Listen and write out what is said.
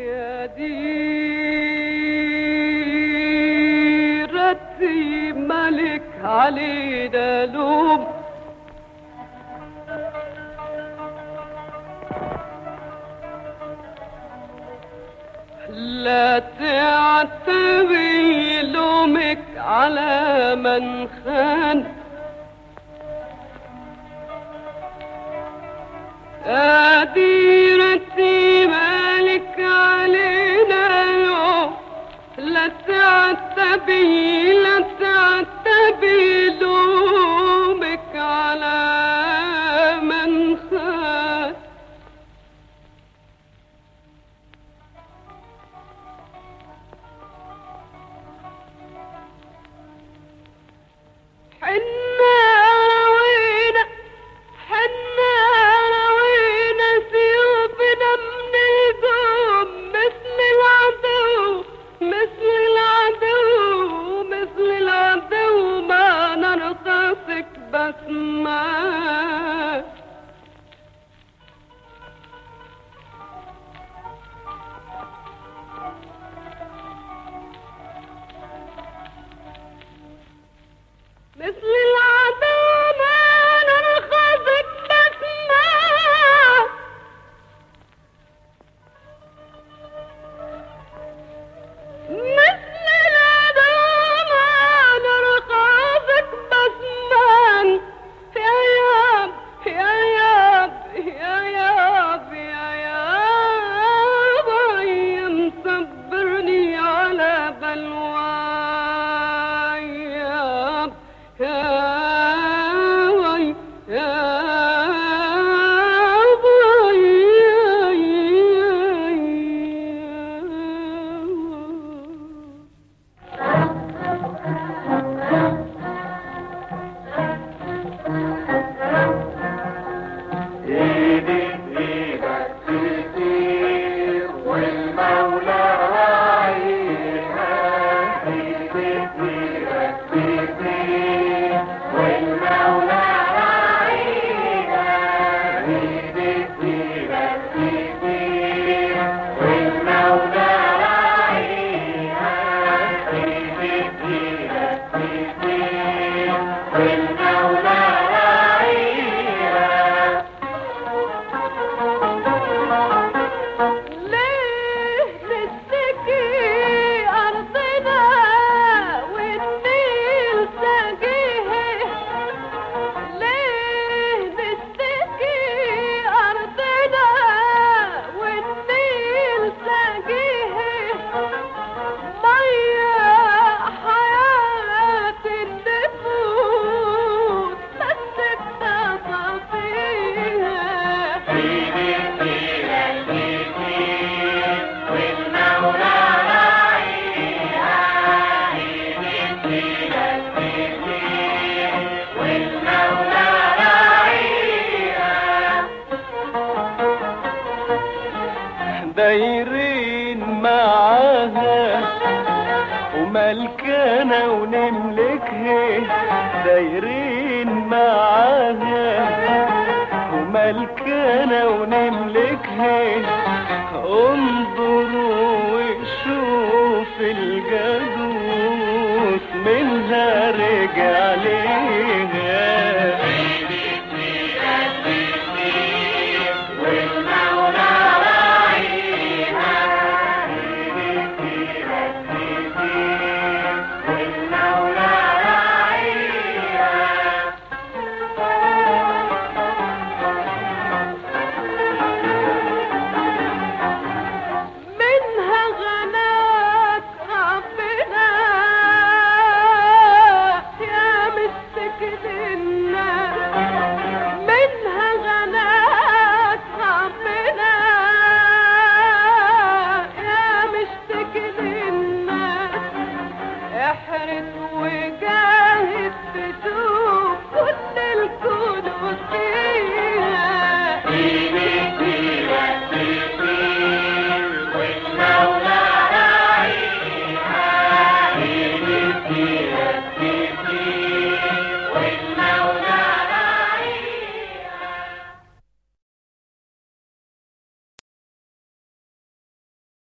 يا ديرتي ملك علينا لوم، لا تعتبي لومك على من خان. يا ديرتي مالك علينا لوم، لا تعتبي لومك على من خان. حنا روينا سيوفنا من القوم، مثل العدو ما نرقصك بس ما مثل العدو ما نرخصك بس ما مثل العدو ما نرخصك بس ما يا ياب يا ياب يا ياب يا ياب يا مصبرني على بلواي دايرين معاها وملكانة ونملكها، دايرين معاها وملكانة ونملكها، انظر